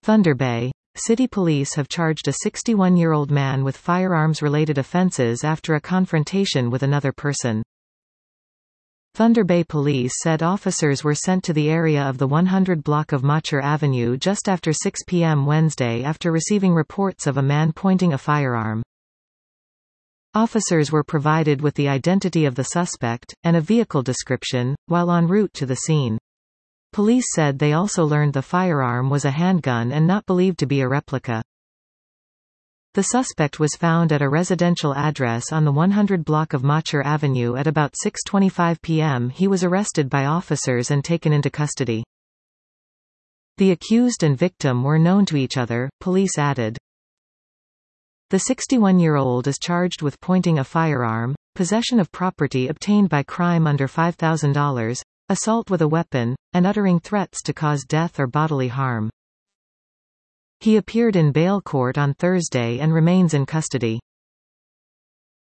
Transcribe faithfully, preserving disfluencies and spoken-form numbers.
Thunder Bay. City police have charged a sixty-one-year-old man with firearms-related offenses after a confrontation with another person. Thunder Bay Police said officers were sent to the area of the one hundred block of Machar Avenue just after six p m Wednesday after receiving reports of a man pointing a firearm. Officers were provided with the identity of the suspect, and a vehicle description, while en route to the scene. Police said they also learned the firearm was a handgun and not believed to be a replica. The suspect was found at a residential address on the one hundred block of Machar Avenue at about six twenty-five p m He was arrested by officers and taken into custody. The accused and victim were known to each other, police added. The sixty-one-year-old is charged with pointing a firearm, possession of property obtained by crime under five thousand dollars, assault with a weapon, and uttering threats to cause death or bodily harm. He appeared in bail court on Thursday and remains in custody.